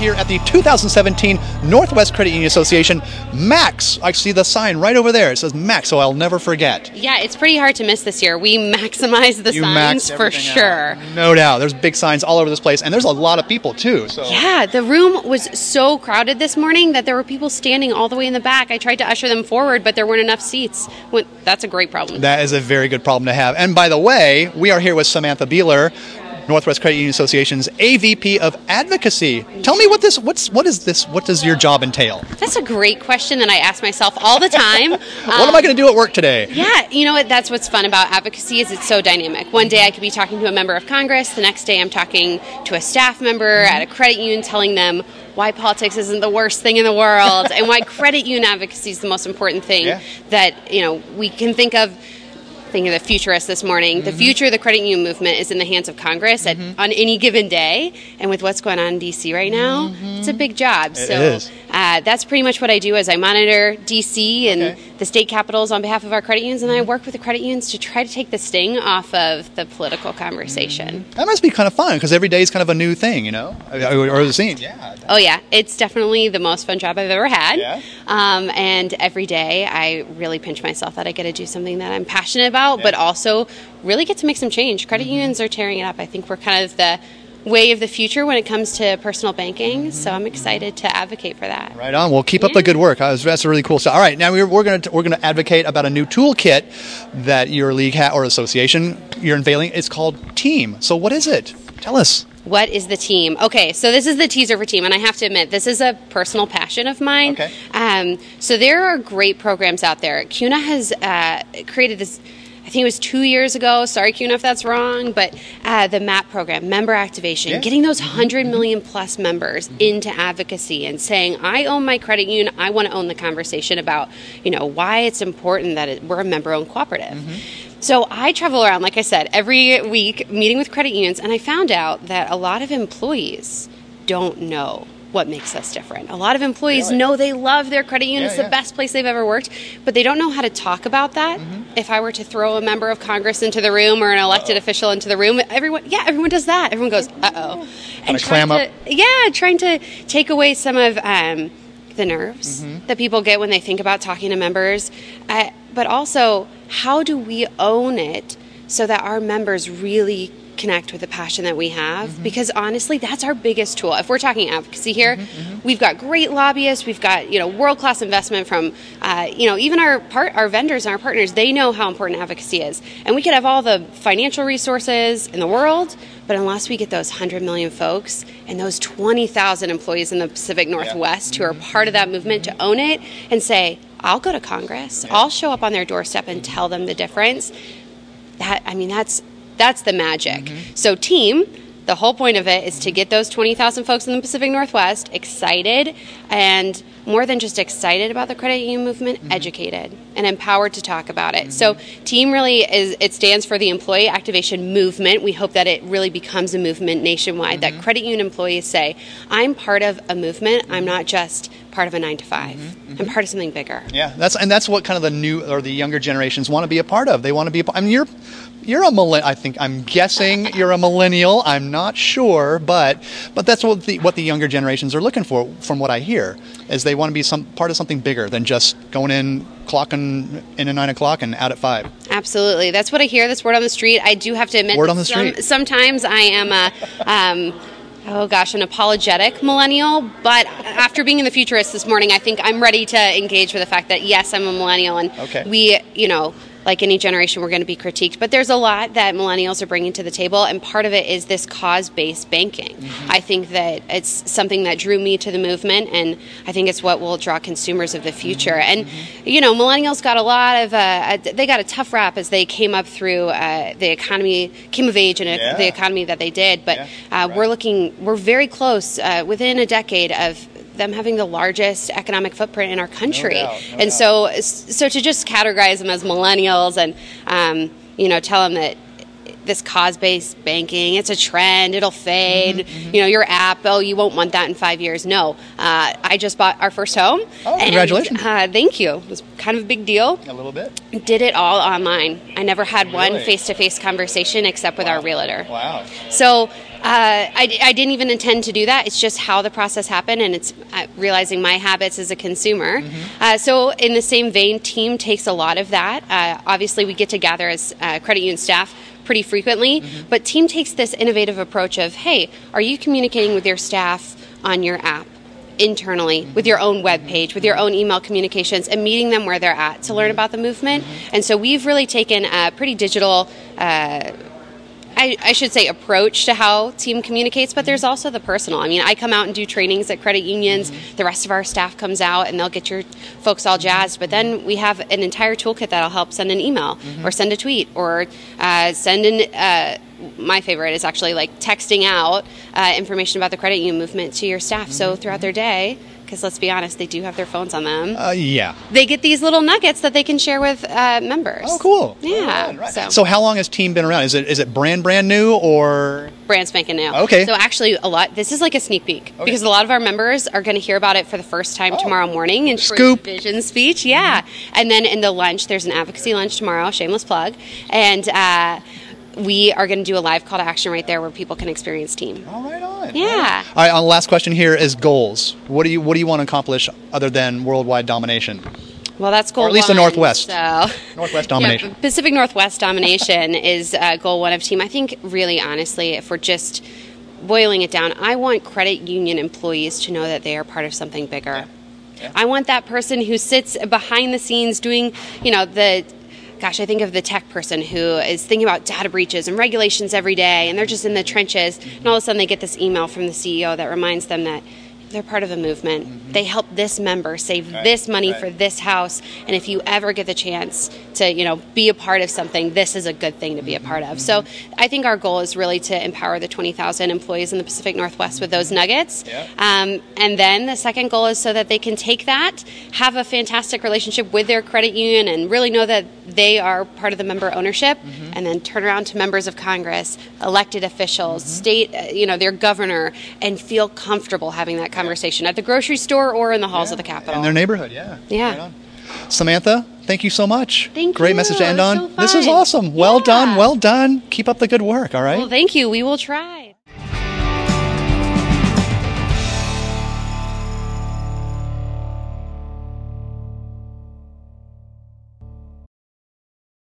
here at the 2017 Northwest Credit Union Association Max. I see the sign right over there. It says Max, so I'll never forget. Yeah, it's pretty hard to miss this year. We maximize the signs for sure. No doubt. There's big signs all over this place, and there's a lot of people too. So. Yeah, the room was so crowded this morning that there were people standing all the way in the back. I tried to usher them forward, but there weren't enough seats. That's a great problem. That is a very good problem to have. And by the way, we are here with Samantha Beeler, Northwest Credit Union Association's AVP of Advocacy. Tell me what does your job entail? That's a great question that I ask myself all the time. What am I going to do at work today? Yeah, you know what? That's what's fun about advocacy is it's so dynamic. One day I could be talking to a member of Congress. The next day I'm talking to a staff member at a credit union telling them why politics isn't the worst thing in the world and why credit union advocacy is the most important thing that, we can think of. Thinking of the futurists this morning. The future of the credit union movement is in the hands of Congress on any given day. And with what's going on in D.C. right now, it's a big job. It is. That's pretty much what I do as I monitor D.C. and the state capitals on behalf of our credit unions. And I work with the credit unions to try to take the sting off of the political conversation. That must be kind of fun because every day is kind of a new thing, or the scene. Yeah. Oh, yeah. It's definitely the most fun job I've ever had. Yeah. And every day I really pinch myself that I get to do something that I'm passionate about, but also really get to make some change. Credit unions are tearing it up. I think we're kind of the way of the future when it comes to personal banking, so I'm excited to advocate for that. Right on. Well, keep up the good work. That's really cool stuff. All right, now we're going to advocate about a new toolkit that your league or association you're unveiling. It's called Team. So what is it? Tell us. What is the Team? Okay, so this is the teaser for Team, and I have to admit, this is a personal passion of mine. Okay. So there are great programs out there. CUNA has created this, I think it was 2 years ago. Sorry, CUNA, if that's wrong, but the MAP program, member activation, getting those 100 million plus members into advocacy and saying, I own my credit union. I want to own the conversation about, why it's important that we're a member-owned cooperative. So I travel around, like I said, every week meeting with credit unions, and I found out that a lot of employees don't know what makes us different. A lot of employees know they love their credit union. It's the best place they've ever worked, but they don't know how to talk about that. If I were to throw a member of Congress into the room or an elected official into the room, everyone does that. Everyone goes, uh-oh. And clam up. Trying to take away some of the nerves that people get when they think about talking to members. But also, how do we own it so that our members really connect with the passion that we have? Because honestly, that's our biggest tool. If we're talking advocacy here, we've got great lobbyists, we've got world-class investment from even our vendors and our partners. They know how important advocacy is, and we could have all the financial resources in the world, but unless we get those 100 million folks and those 20,000 employees in the Pacific Northwest who are part of that movement to own it and say, I'll go to Congress, I'll show up on their doorstep and tell them the difference. That's the magic. So Team, the whole point of it is to get those 20,000 folks in the Pacific Northwest excited, and more than just excited about the credit union movement, educated and empowered to talk about it. So Team really it stands for the Employee Activation Movement. We hope that it really becomes a movement nationwide, that credit union employees say, I'm part of a movement, I'm not just part of a 9-to-5. I'm part of something bigger. Yeah, that's what kind of the younger generations want to be a part of. They want to be I mean, you're a millennial. I'm guessing you're a millennial. I'm not sure, but that's what the younger generations are looking for. From what I hear, is they want to be part of something bigger than just going in, clocking in at 9 o'clock and out at 5. Absolutely, that's what I hear. That's word on the street. I do have to admit, sometimes I am an apologetic millennial, but after being in the Futurists this morning, I think I'm ready to engage with the fact that yes, I'm a millennial, and we, like any generation, we're going to be critiqued. But there's a lot that millennials are bringing to the table, and part of it is this cause-based banking. I think that it's something that drew me to the movement, and I think it's what will draw consumers of the future. And, millennials got a lot of, they got a tough rap as they came up through the economy, came of age in the economy that they did. But we're very close, within a decade of them having the largest economic footprint in our country. No doubt. So to just categorize them as millennials and, tell them that this cause-based banking, it's a trend, it'll fade, your app, you won't want that in 5 years. No, I just bought our first home. Oh, congratulations. Thank you. It was kind of a big deal. A little bit. Did it all online. I never had one face-to-face conversation except with our realtor. Wow. So I didn't even intend to do that. It's just how the process happened, and it's realizing my habits as a consumer. So in the same vein, team takes a lot of that. Obviously, we get to gather as credit union staff pretty frequently, but team takes this innovative approach of, hey, are you communicating with your staff on your app? Internally, with your own web page, with your own email communications, and meeting them where they're at to learn about the movement. And so we've really taken a pretty digital I should say approach to how team communicates, but there's also the personal. I mean, I come out and do trainings at credit unions. The rest of our staff comes out and they'll get your folks all jazzed. But then we have an entire toolkit that'll help send an email or send a tweet or send an my favorite is actually like texting out information about the credit union movement to your staff. So throughout their day, because let's be honest, they do have their phones on them. Yeah. They get these little nuggets that they can share with members. Oh, cool. Yeah. Right. So how long has Team been around? Is it brand new or? Brand spanking new. Okay. So actually this is like a sneak peek because a lot of our members are going to hear about it for the first time tomorrow morning in Scoop vision speech. Yeah. And then in the lunch, there's an advocacy lunch tomorrow, shameless plug. And we are going to do a live call to action right there where people can experience team. All right on. Yeah. All right, on the last question here is goals. What do you want to accomplish other than worldwide domination? Well, that's goal or at least one, the Northwest. So. Northwest domination. Yeah, Pacific Northwest domination is goal one of team. I think really honestly, if we're just boiling it down, I want credit union employees to know that they are part of something bigger. Yeah. I want that person who sits behind the scenes doing, I think of the tech person who is thinking about data breaches and regulations every day, and they're just in the trenches, and all of a sudden they get this email from the CEO that reminds them that they're part of a movement. They help this member save this money for this house, and if you ever get the chance to, be a part of something, this is a good thing to be a part of. So I think our goal is really to empower the 20,000 employees in the Pacific Northwest with those nuggets. And then the second goal is so that they can take that, have a fantastic relationship with their credit union, and really know that they are part of the member ownership, and then turn around to members of Congress, elected officials, state, their governor, and feel comfortable having that conversation at the grocery store or in the halls of the Capitol. In their neighborhood, yeah. Right, Samantha, thank you so much. Thank Great you. message to end on. So this is awesome. Well done. Keep up the good work, all right? Well, thank you. We will try.